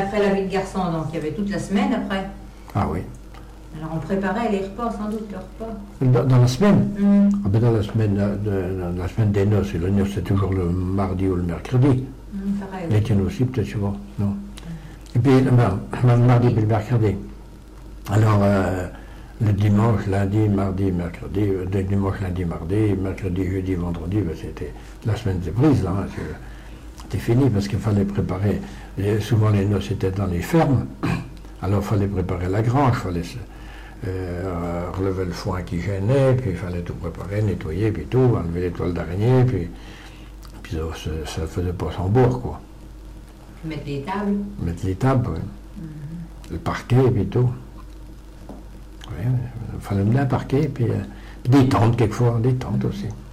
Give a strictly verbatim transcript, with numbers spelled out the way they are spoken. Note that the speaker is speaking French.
après la vie de garçon, donc il y avait toute la semaine après. Ah oui. Alors on préparait les repas, sans doute, les repas. Dans, dans la semaine Mm. ah ben dans la semaine, euh, de, dans la semaine des noces, et le noces c'est toujours le mardi ou le mercredi. Mm, pareil, Les oui. tiennes aussi, peut-être souvent, non. Et puis, euh, ben, le mardi et le mercredi. Alors, euh, le dimanche, lundi, mardi, mercredi, euh, le dimanche, lundi, mardi, mercredi, jeudi, vendredi, ben, c'était la semaine de prise, là. Hein, c'est- c'était fini parce qu'il fallait préparer. Et souvent, les noces étaient dans les fermes. Alors, il fallait préparer la grange, il fallait se, euh, relever le foin qui gênait, puis il fallait tout préparer, nettoyer, puis tout, enlever les toiles d'araignée, puis, puis ça ne faisait pas sans bourre, quoi. Mettre les tables. Mettre les tables, oui. Le parquet, puis tout. Oui, il fallait bien un parquet, puis euh, des tentes, quelquefois, des tentes aussi.